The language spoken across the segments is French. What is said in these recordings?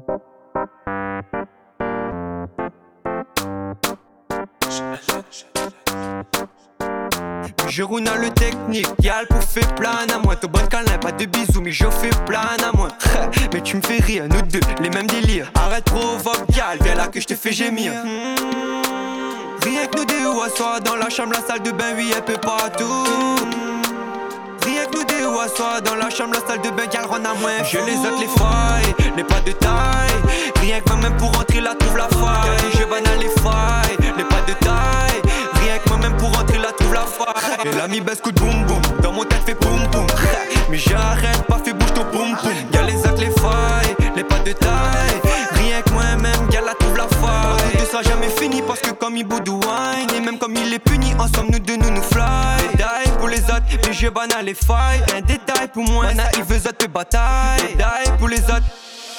Je roule dans le technique, y'a le pour fait plein à moi. T'es bonne câlin, pas de bisous, mais je fais plein à moi. Mais tu me fais rire, nous deux, les mêmes délires. Arrête provoque, gal, viens là que je te fais gémir. Rien que nous deux ou à soir dans la chambre, la salle de bain, oui, elle peut pas tout. Rien que nous deux ou à soir dans la chambre, la salle de bain, gal, rend à moins. Je les autres, les failles, les pas de taille. Rien que moi-même pour rentrer là, trouve la faille. Je banale les failles, les pas de taille. Rien que moi-même pour rentrer là, trouve la faille. Et l'ami baisse coup de boum boum, dans mon tête fait boum boum. Mais j'arrête pas, fais bouge ton boum boum. Y'a les autres, les failles, les pas de taille. Rien que moi-même, y'a la trouve la faille. Tout ça jamais fini parce que comme il bout de wine. Et même comme il est puni, ensemble nous deux nous fly. Détail pour les autres, les jeux banals, les failles. Un détail pour moi, naïf veut autres bataille. Détail pour les autres.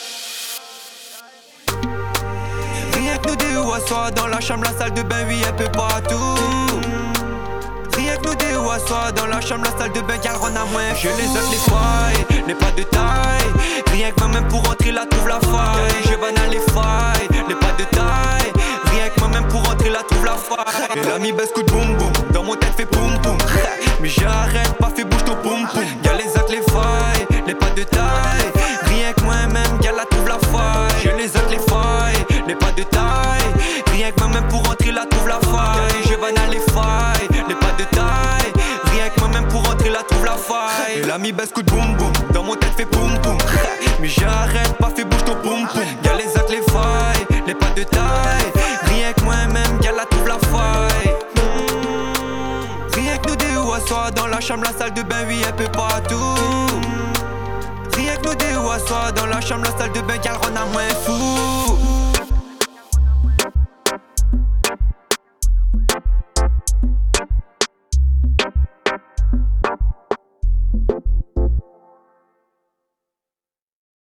Rien que nous deux ou à soir dans la chambre, la salle de bain, oui, elle peut pas tout. Rien que nous deux ou à soir dans la chambre, la salle de bain, car on a moins. Je les autres, les failles, les pas de taille. Rien que moi-même pour rentrer là, trouve la faille. Je banale les failles, les pas de taille. Rien que moi-même pour rentrer là, trouve la faille. Et l'ami baisse coup de boum boum, dans mon tête fait boum boum. Mais j'arrête pas, fais bouge ton boum boum. Y'a les autres, les failles, les pas de taille. Rien que moi-même, y'a la trouve la faille. Je les autres, les failles, les pas de taille. Rien que moi-même pour rentrer là, trouve la faille. Je banale les failles, les pas de taille. Rien que moi-même pour rentrer là, trouve la faille. Et l'ami baisse coup de boum boum, dans mon tête fait boum boum. Mais j'arrête pas, fais bouge ton boum boum. Y'a les autres, les failles, les pas de taille. Rien que moi-même, y'a la trouve la faille. Rien que nous deux ou à soir dans la chambre, la salle de bain, oui, elle peut pas tout. Rien que nous deux ou à soir dans la chambre, la salle de bain, car on a moins fou.